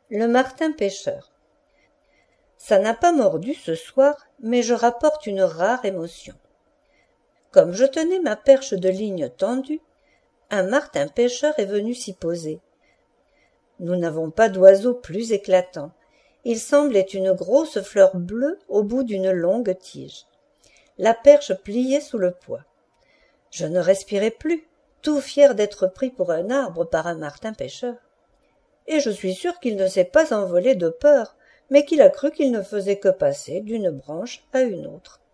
Le martin pêcheur. Ça n'a pas mordu ce soir, mais je rapporte une rare émotion. Comme je tenais ma perche de ligne tendue, un martin pêcheur est venu s'y poser. Nous n'avons pas d'oiseau plus éclatant. Il semblait une grosse fleur bleue au bout d'une longue tige. La perche pliait sous le poids. Je ne respirais plus, tout fier d'être pris pour un arbre par un martin pêcheur. Et je suis sûr qu'il ne s'est pas envolé de peur, mais qu'il a cru qu'il ne faisait que passer d'une branche à une autre.